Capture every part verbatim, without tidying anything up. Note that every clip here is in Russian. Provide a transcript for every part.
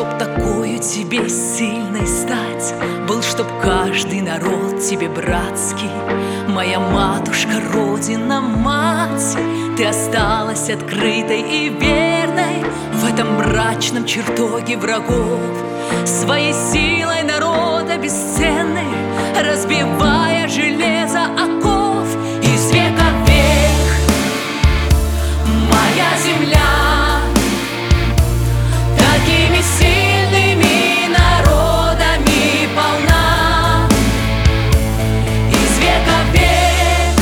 чтоб такою тебе сильной стать, был, чтоб каждый народ тебе братский. Моя матушка, Родина, мать, ты осталась открытой и верной в этом мрачном чертоге врагов, своей силой народа бесценной, разбивая железо оков. Из века в век моя земля такими сильными народами полна. Из века в век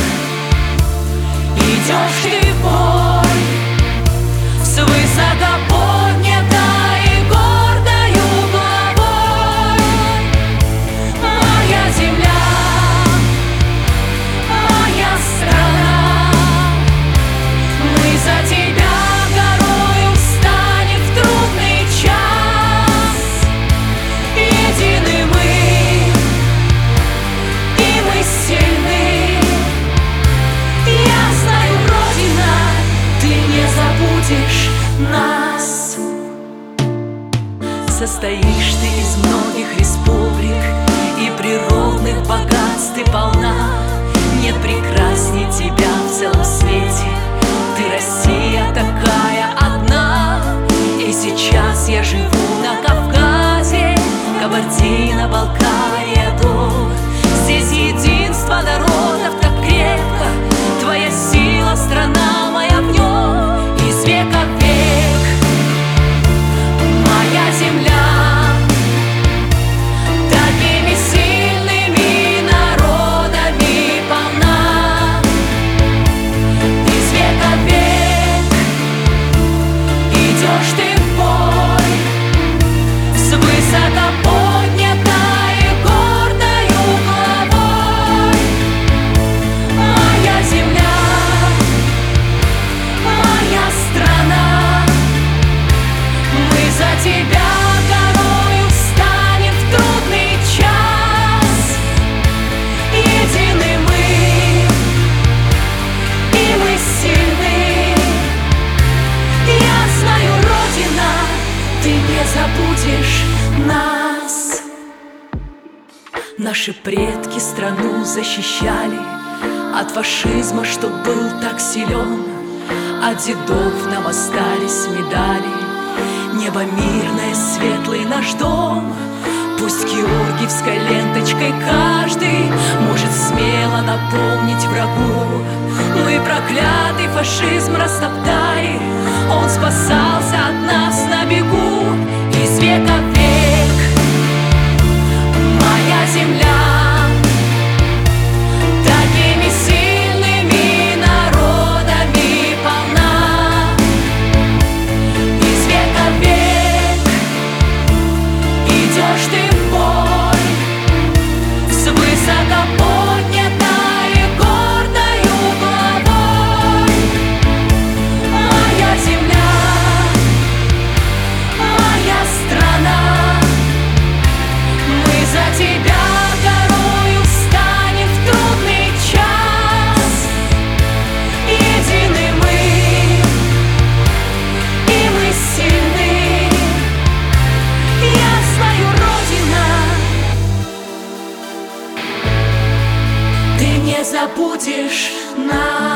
идешь ты в бой с высоко поднятой и гордою главой. Моя земля, моя страна, мы за тебя горою встанем в трудный час. Едины мы, и мы сильны. Я знаю, Родина, ты не забудешь нас. Состоишь ты из многих республик, и природных богатств ты полна. Нет прекрасней тебя в целом свете, ты Россия такая одна. И сейчас я живу на Кавказе, Кабардино-Балкария, Дон. Здесь единство народов так крепко, твоя сила, страна моя в нем. Из века в век моя земля такими сильными народами полна. Из века в век идешь ты в бой с высоко поднятой и гордою главой. Моя земля, моя страна, мы за тебя горою встанем в трудный час. Едины мы, и мы сильны. Я знаю, Родина, ты не забудешь нас. Наши предки страну защищали от фашизма, что был так силен. От дедов нам остались медали. Небо мирное, светлый наш дом. Пусть георгиевской ленточкой каждый может смело напомнить врагу: мы проклятый фашизм растоптали, он спасался от нас на бегу. Из века в век моя земля такими сильными народами полна. Из века в век идешь ты в бой с высоко поднятой и гордою главой. Моя земля, моя страна, мы за тебя горою встанем в трудный час. Едины мы, и мы сильны. Я знаю, Родина, ты не забудешь нас.